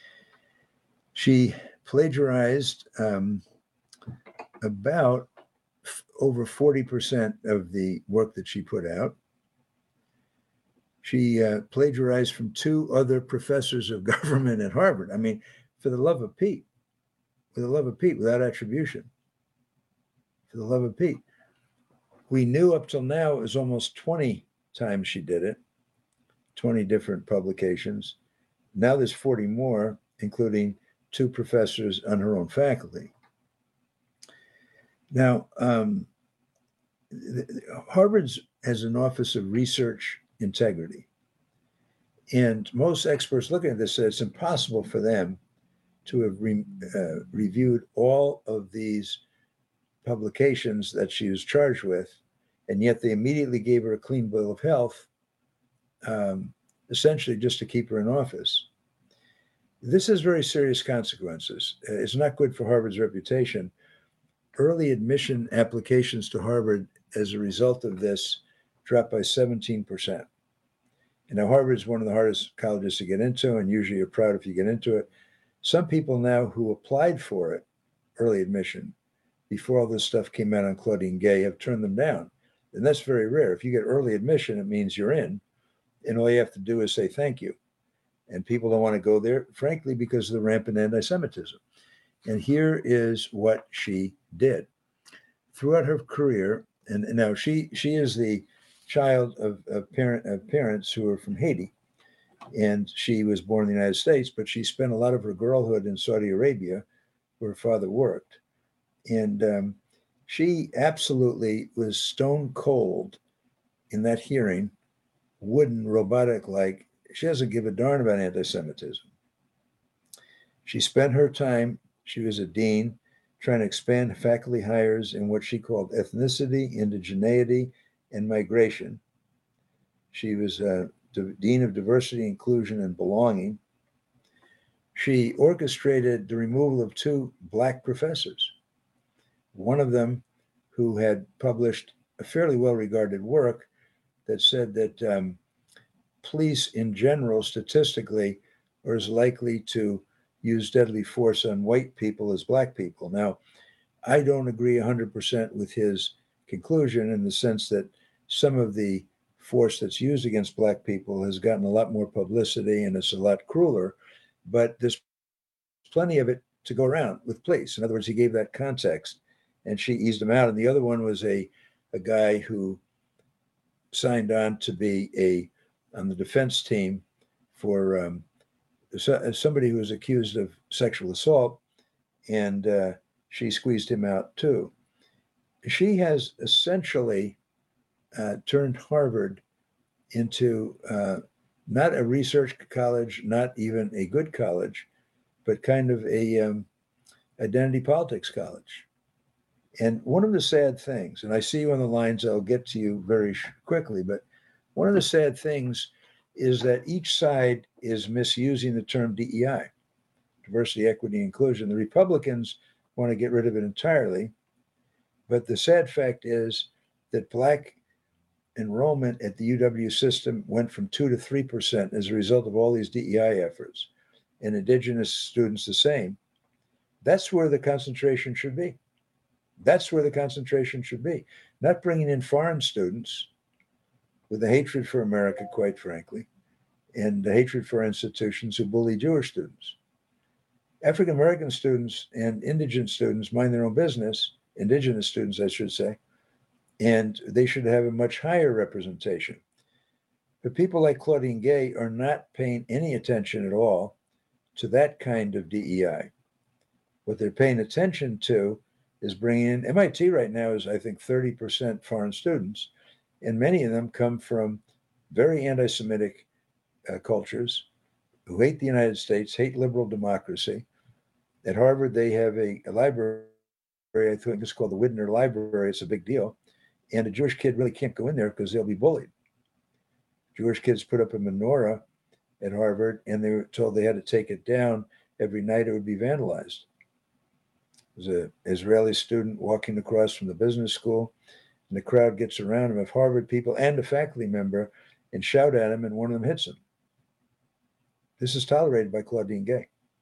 She plagiarized about over 40% of the work that she put out. She plagiarized from two other professors of government at Harvard. I mean, for the love of Pete, for the love of Pete, without attribution, for the love of Pete. We knew up till now it was almost 20 times she did it, 20 different publications. Now there's 40 more, including two professors on her own faculty. Now, Harvard has an Office of Research Integrity. And most experts looking at this say it's impossible for them to have reviewed all of these publications that she was charged with, and yet they immediately gave her a clean bill of health, essentially just to keep her in office. This has very serious consequences. It's not good for Harvard's reputation. Early admission applications to Harvard as a result of this dropped by 17%. And now Harvard is one of the hardest colleges to get into, and usually you're proud if you get into it. Some people now who applied for it, early admission, before all this stuff came out on Claudine Gay, have turned them down. And that's very rare. If you get early admission, it means you're in, and all you have to do is say thank you. And people don't want to go there, frankly, because of the rampant anti-Semitism. And here is what she did. Throughout her career, and now she is the child of parents who are from Haiti, and she was born in the United States, but she spent a lot of her girlhood in Saudi Arabia, where her father worked. And she absolutely was stone cold in that hearing, wooden, robotic-like. She doesn't give a darn about anti-Semitism. She spent her time, she was a dean, trying to expand faculty hires in what she called ethnicity, indigeneity, and migration. She was Dean of Diversity, Inclusion, and Belonging. She orchestrated the removal of 2 Black professors, one of them who had published a fairly well-regarded work that said that police in general, statistically, are as likely to use deadly force on white people as Black people. Now, I don't agree 100% with his conclusion in the sense that some of the force that's used against Black people has gotten a lot more publicity and it's a lot crueler, but there's plenty of it to go around with police. In other words, he gave that context and she eased him out. And the other one was a guy who signed on to be on the defense team for somebody who was accused of sexual assault, and she squeezed him out too. She has essentially turned Harvard into not a research college, not even a good college, but kind of a identity politics college. And one of the sad things, and I see you on the lines, I'll get to you very quickly, but one of the sad things is that each side is misusing the term DEI, diversity, equity, inclusion. The Republicans want to get rid of it entirely, but the sad fact is that Black enrollment at the UW system went from 2 to 3% as a result of all these DEI efforts, and Indigenous students the same. That's where the concentration should be. That's where the concentration should be, not bringing in foreign students with a hatred for America, quite frankly, and the hatred for institutions who bully Jewish students. African-American students and indigent students mind their own business, indigenous students, I should say, and they should have a much higher representation. But people like Claudine Gay are not paying any attention at all to that kind of DEI. What they're paying attention to is bringing in, MIT right now is, I think, 30% foreign students, and many of them come from very anti-Semitic cultures who hate the United States, hate liberal democracy. At Harvard, they have a library, I think it's called the Widner Library. It's a big deal. And a Jewish kid really can't go in there because they'll be bullied. Jewish kids put up a menorah at Harvard, and they were told they had to take it down every night. It would be vandalized. There's an Israeli student walking across from the business school, and the crowd gets around him of Harvard people and a faculty member and shout at him, and one of them hits him. This is tolerated by Claudine Gay.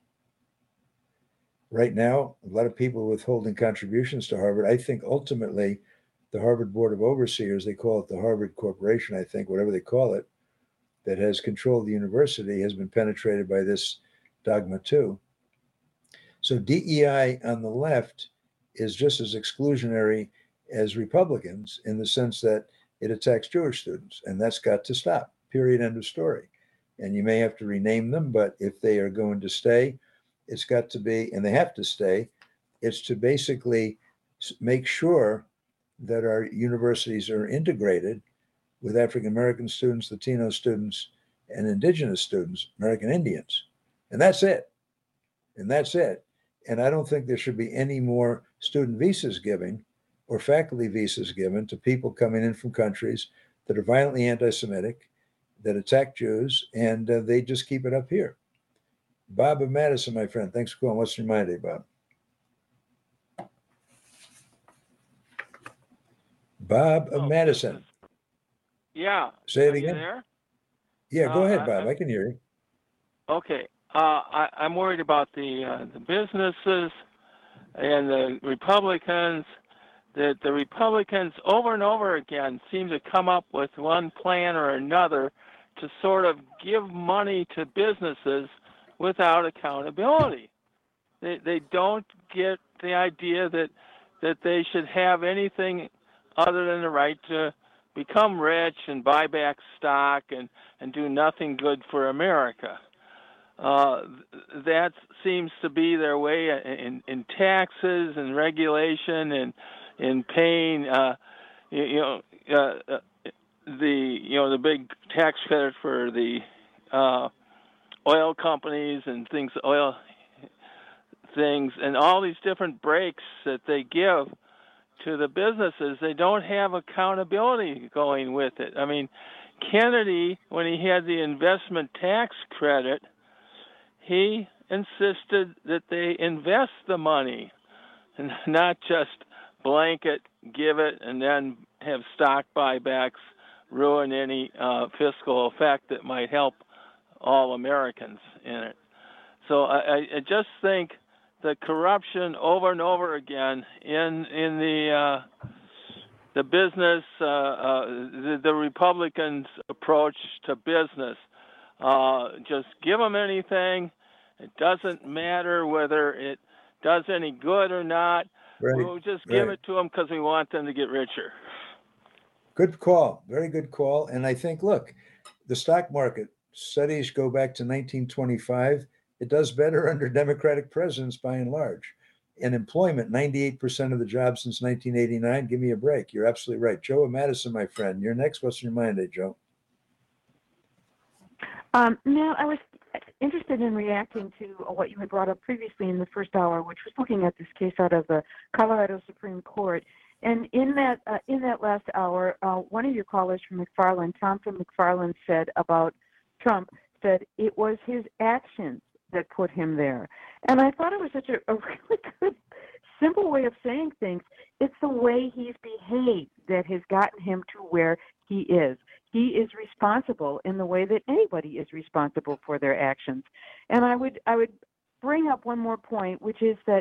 Right now, a lot of people withholding contributions to Harvard. I think ultimately the Harvard Board of Overseers, they call it the Harvard Corporation, I think, whatever they call it, that has control of the university has been penetrated by this dogma too. So DEI on the left is just as exclusionary as Republicans in the sense that it attacks Jewish students, and that's got to stop, period, end of story. And you may have to rename them, but if they are going to stay, it's got to be, and they have to stay, it's to basically make sure that our universities are integrated with African American students, Latino students, and indigenous students, American Indians. And that's it. And that's it. And I don't think there should be any more student visas given or faculty visas given to people coming in from countries that are violently anti-Semitic, that attack Jews, and they just keep it up here. Bob of Madison, my friend, thanks for calling. What's your mind today, Bob? Bob of Madison. Yeah. Say it Are again. You there? Yeah, go ahead, Bob. I can hear you. Okay. I'm worried about the businesses and the Republicans. That the Republicans over and over again seem to come up with one plan or another to sort of give money to businesses without accountability. They don't get the idea that they should have anything other than the right to become rich and buy back stock and do nothing good for America. That seems to be their way in taxes and regulation and in paying, the big tax credit for the oil companies and oil things, and all these different breaks that they give to the businesses. They don't have accountability going with it. I mean, Kennedy, when he had the investment tax credit, he insisted that they invest the money and not just blanket give it and then have stock buybacks ruin any fiscal effect that might help all Americans in it. So I just think the corruption over and over again in the business, the Republicans' approach to business, just give them anything. It doesn't matter whether it does any good or not. Right, we'll just give it to them because we want them to get richer. Good call. Very good call. And I think, look, the stock market studies go back to 1925. It does better under Democratic presidents by and large. In employment, 98% of the jobs since 1989. Give me a break. You're absolutely right. Joe of Madison, my friend. You're next. What's in your mind today, Joe? No, I was interested in reacting to what you had brought up previously in the first hour, which was looking at this case out of the Colorado Supreme Court. And in that last hour, one of your callers from McFarland, Thompson McFarland, said about Trump, said it was his actions that put him there. And I thought it was such a really good, simple way of saying things. It's the way he's behaved that has gotten him to where he is. He is responsible in the way that anybody is responsible for their actions. And I would bring up one more point, which is that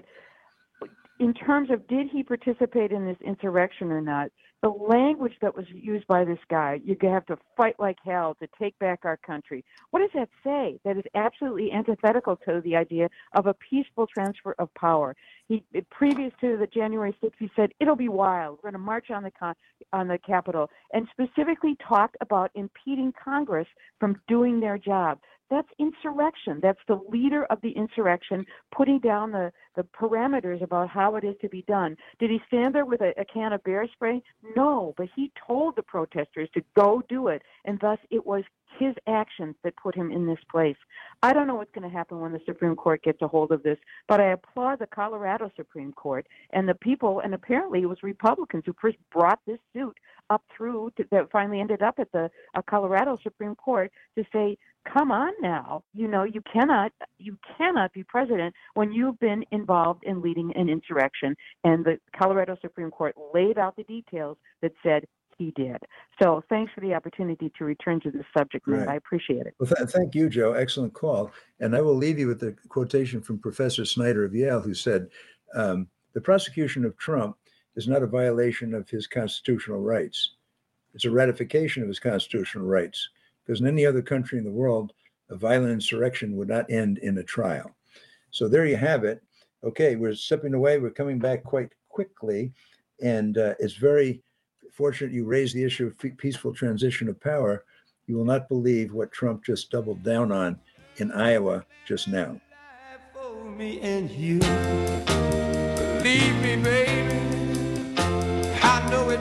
in terms of did he participate in this insurrection or not, the language that was used by this guy, you have to fight like hell to take back our country. What does that say? That is absolutely antithetical to the idea of a peaceful transfer of power. Previous to the January 6th, he said, it'll be wild. We're going to march on the Capitol, and specifically talked about impeding Congress from doing their job. That's insurrection. That's the leader of the insurrection putting down the parameters about how it is to be done. Did he stand there with a can of bear spray? No, but he told the protesters to go do it, and thus it was his actions that put him in this place. I don't know what's going to happen when the Supreme Court gets a hold of this, but I applaud the Colorado Supreme Court and the people, and apparently it was Republicans who first brought this suit up through that finally ended up at the Colorado Supreme Court to say, come on now, you cannot be president when you've been involved in leading an insurrection. And the Colorado Supreme Court laid out the details that said he did. So thanks for the opportunity to return to this subject, Matt. Right. I appreciate it. Well, thank you, Joe. Excellent call. And I will leave you with a quotation from Professor Snyder of Yale, who said, the prosecution of Trump is not a violation of his constitutional rights. It's a ratification of his constitutional rights, because in any other country in the world, a violent insurrection would not end in a trial. So there you have it. Okay, we're stepping away. We're coming back quite quickly. And it's very fortunate you raised the issue of peaceful transition of power. You will not believe what Trump just doubled down on in Iowa just now. For me and you, believe me, baby, I know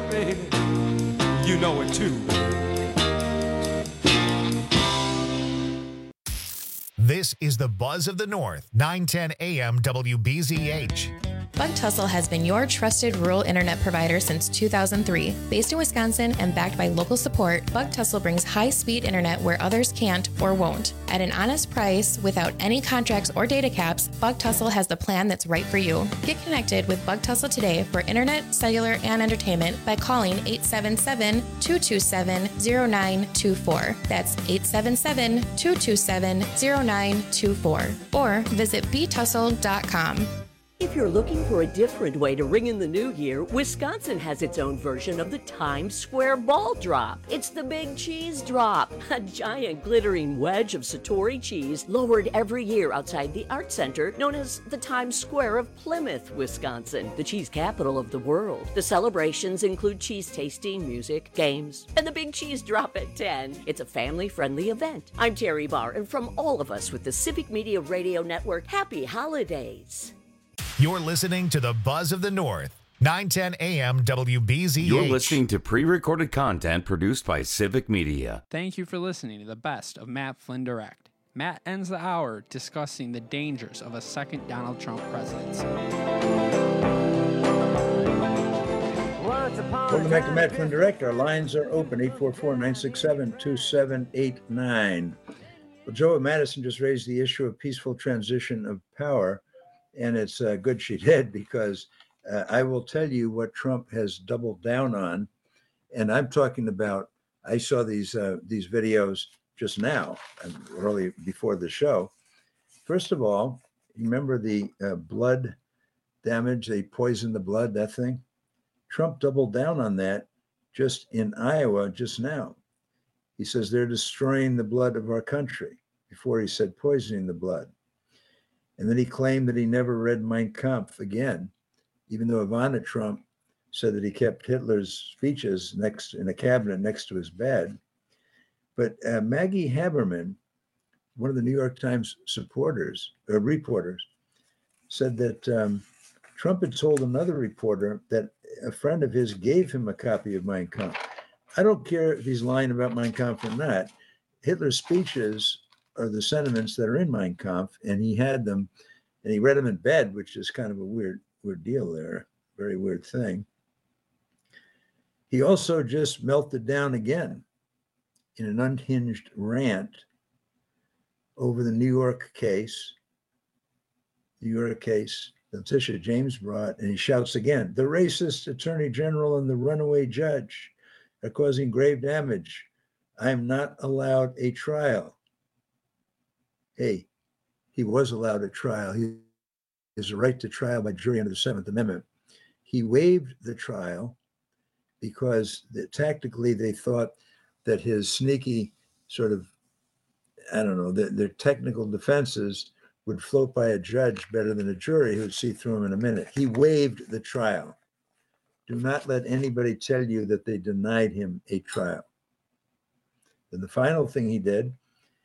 know it too. This is the Buzz of the North, 910 AM WBZH. Bug Tussle has been your trusted rural internet provider since 2003. Based in Wisconsin and backed by local support, Bug Tussle brings high-speed internet where others can't or won't. At an honest price, without any contracts or data caps, Bug Tussle has the plan that's right for you. Get connected with Bug Tussle today for internet, cellular, and entertainment by calling 877-227-0924. That's 877-227-0924. Or visit btussle.com. If you're looking for a different way to ring in the new year, Wisconsin has its own version of the Times Square ball drop. It's the Big Cheese Drop, a giant glittering wedge of Satori cheese lowered every year outside the Art Center, known as the Times Square of Plymouth, Wisconsin, the cheese capital of the world. The celebrations include cheese tasting, music, games, and the Big Cheese Drop at 10. It's a family-friendly event. I'm Terry Barr, and from all of us with the Civic Media Radio Network, happy holidays. You're listening to the Buzz of the North, 910 AM WBZH. You're listening to pre-recorded content produced by Civic Media. Thank you for listening to the best of Matt Flynn Direct. Matt ends the hour discussing the dangers of a second Donald Trump presidency. Welcome back to Matt Flynn Direct. Our lines are open, 844-967-2789. Well, Joe Madison just raised the issue of peaceful transition of power. And it's good she did, because I will tell you what Trump has doubled down on. And I'm talking about, I saw these videos just now, early before the show. First of all, remember the blood damage? They poisoned the blood, that thing. Trump doubled down on that just in Iowa just now. He says they're destroying the blood of our country. Before he said poisoning the blood. And then he claimed that he never read Mein Kampf again, even though Ivana Trump said that he kept Hitler's speeches in a cabinet next to his bed. But Maggie Haberman, one of the New York Times reporters, said that Trump had told another reporter that a friend of his gave him a copy of Mein Kampf. I don't care if he's lying about Mein Kampf or not. Hitler's speeches are the sentiments that are in Mein Kampf, and he had them, and he read them in bed, which is kind of a weird deal there, very weird thing. He also just melted down again in an unhinged rant over the New York case that Letitia James brought, and he shouts again, the racist attorney general and the runaway judge are causing grave damage. I'm not allowed a trial. Hey, he was allowed a trial. He has a right to trial by jury under the 7th Amendment. He waived the trial because tactically they thought that his sneaky sort of, I don't know, their technical defenses would float by a judge better than a jury who would see through him in a minute. He waived the trial. Do not let anybody tell you that they denied him a trial. And the final thing he did,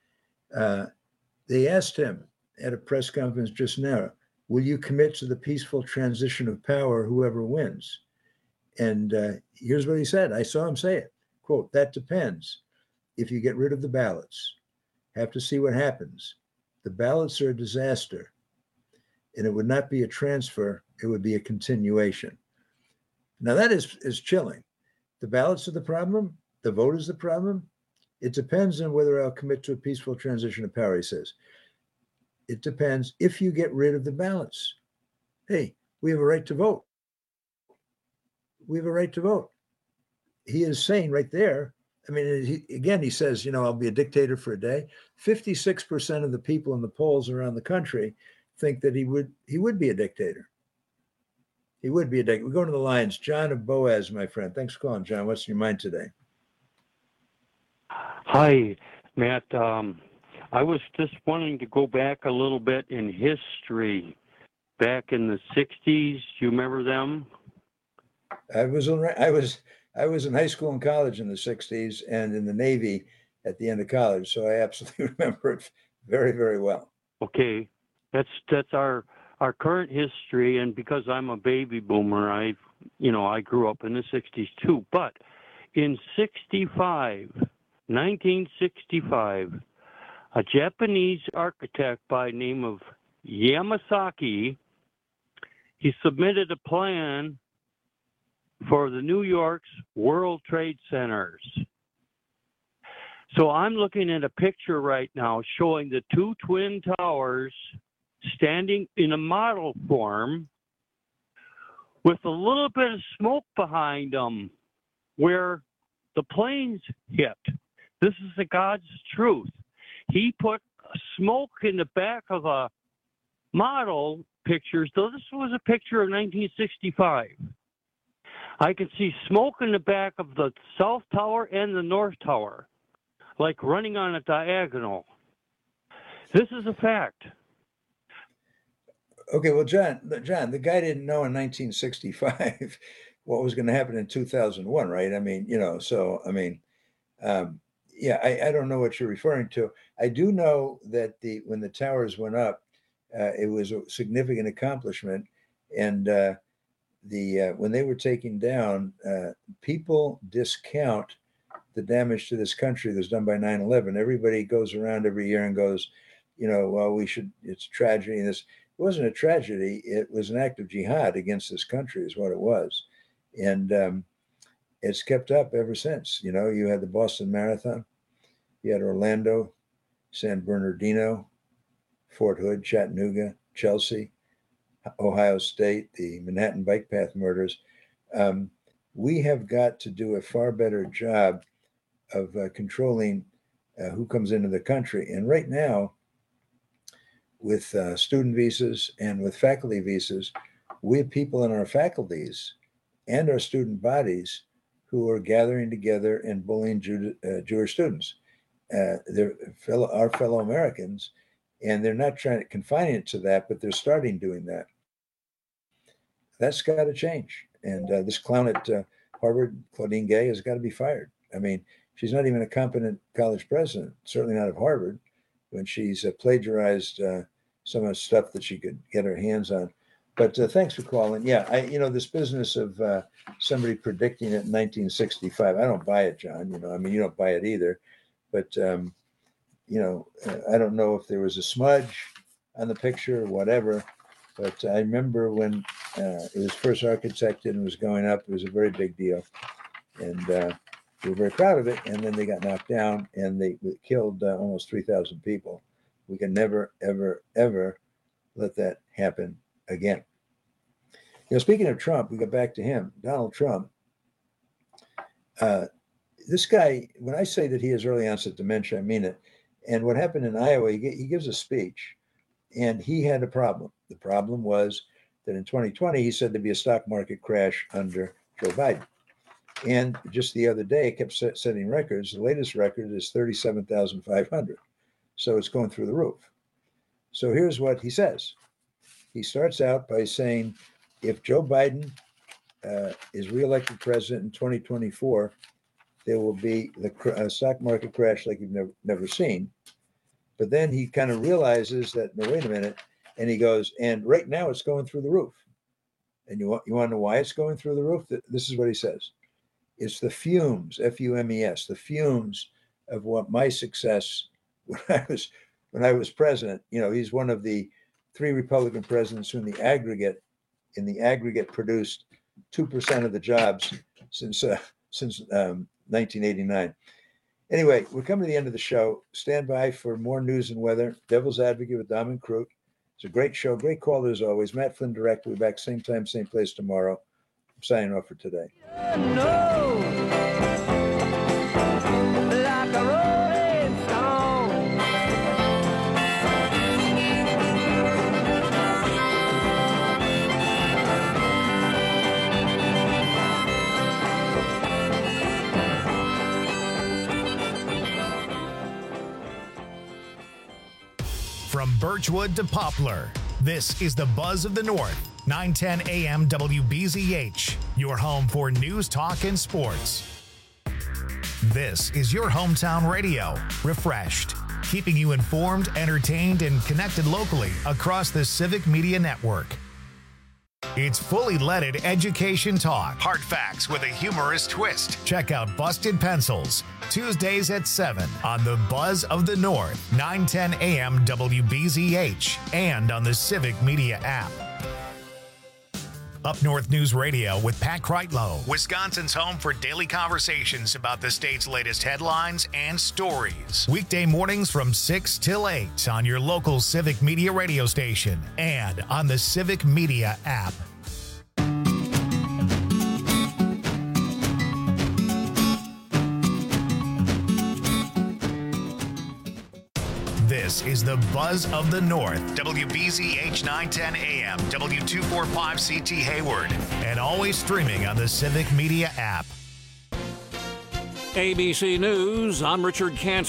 they asked him at a press conference just now, will you commit to the peaceful transition of power, whoever wins? And here's what he said. I saw him say it. Quote, that depends. If you get rid of the ballots, have to see what happens. The ballots are a disaster. And it would not be a transfer. It would be a continuation. Now that is chilling. The ballots are the problem. The vote is the problem. It depends on whether I'll commit to a peaceful transition of power, he says. It depends if you get rid of the ballots. Hey, we have a right to vote. We have a right to vote. He is saying right there, I mean, he says, I'll be a dictator for a day. 56% of the people in the polls around the country think that he would be a dictator. He would be a dictator. We're going to the lines. John of Boaz, my friend. Thanks for calling, John. What's in your mind today? Hi, Matt. I was just wanting to go back a little bit in history. Back in the 60s, you remember them? I was in high school and college in the 60s and in the Navy at the end of college, so I absolutely remember it very, very well. Okay. That's our current history, and because I'm a baby boomer, I grew up in the 60s too. But In 1965, a Japanese architect by the name of Yamasaki, he submitted a plan for the New York's World Trade Centers. So I'm looking at a picture right now showing the two twin towers standing in a model form with a little bit of smoke behind them where the planes hit. This is the God's truth. He put smoke in the back of a model picture. So this was a picture of 1965. I can see smoke in the back of the South Tower and the North Tower, like running on a diagonal. This is a fact. Okay, well, John, the guy didn't know in 1965 what was going to happen in 2001, right? I mean, I don't know what you're referring to. I do know that when the towers went up, it was a significant accomplishment, and when they were taken down, people discount the damage to this country that was done by 9/11. Everybody goes around every year and goes, well, it's a tragedy. And it wasn't a tragedy. It was an act of jihad against this country is what it was. And it's kept up ever since. You had the Boston Marathon, you had Orlando, San Bernardino, Fort Hood, Chattanooga, Chelsea, Ohio State, the Manhattan Bike Path murders. We have got to do a far better job of controlling who comes into the country. And right now, with student visas and with faculty visas, we have people in our faculties and our student bodies who are gathering together and bullying Jewish students. They're our fellow Americans, and they're not trying to confine it to that, but they're starting doing that. That's got to change. And this clown at Harvard, Claudine Gay, has got to be fired. I mean, she's not even a competent college president, certainly not of Harvard, when she's plagiarized some of the stuff that she could get her hands on. But thanks for calling. Yeah, this business of somebody predicting it in 1965, I don't buy it, John. You don't buy it either. But, I don't know if there was a smudge on the picture or whatever. But I remember when it was first architected and was going up, it was a very big deal. And we were very proud of it. And then they got knocked down and they killed almost 3,000 people. We can never, ever, ever let that happen again. Speaking of Trump, we go back to him, Donald Trump. This guy, when I say that he has early onset dementia, I mean it. And what happened in Iowa, he gives a speech, and he had a problem. The problem was that in 2020, he said there'd be a stock market crash under Joe Biden. And just the other day, it kept setting records. The latest record is 37,500. So it's going through the roof. So here's what he says. He starts out by saying, if Joe Biden is reelected president in 2024, there will be the stock market crash like you've never seen. But then he kind of realizes that, no, wait a minute. And he goes, and right now it's going through the roof. And you want to know why it's going through the roof? This is what he says. It's the fumes, F-U-M-E-S, the fumes of what my success when I was president. He's one of the 3 Republican presidents who in the aggregate produced 2% of the jobs since 1989. Anyway, we're coming to the end of the show. Stand by for more news and weather. Devil's Advocate with Dom and Kruk. It's a great show. Great caller as always. Matt Flynn Direct. We'll be back same time, same place tomorrow. I'm signing off for today. From Birchwood to Poplar, this is the Buzz of the North, 910 AM WBZH, your home for news, talk, and sports. This is your hometown radio, refreshed, keeping you informed, entertained, and connected locally across the Civic Media Network. It's fully leaded education talk. Hard facts with a humorous twist. Check out Busted Pencils, Tuesdays at 7 on the Buzz of the North, 910 AM WBZH, and on the Civic Media app. Up North News Radio with Pat Kreitlow, Wisconsin's home for daily conversations about the state's latest headlines and stories. Weekday mornings from 6 till 8 on your local Civic Media radio station and on the Civic Media app. This is the Buzz of the North, WBZH 910 AM, W245CT Hayward, and always streaming on the Civic Media app. ABC News, I'm Richard Cancer.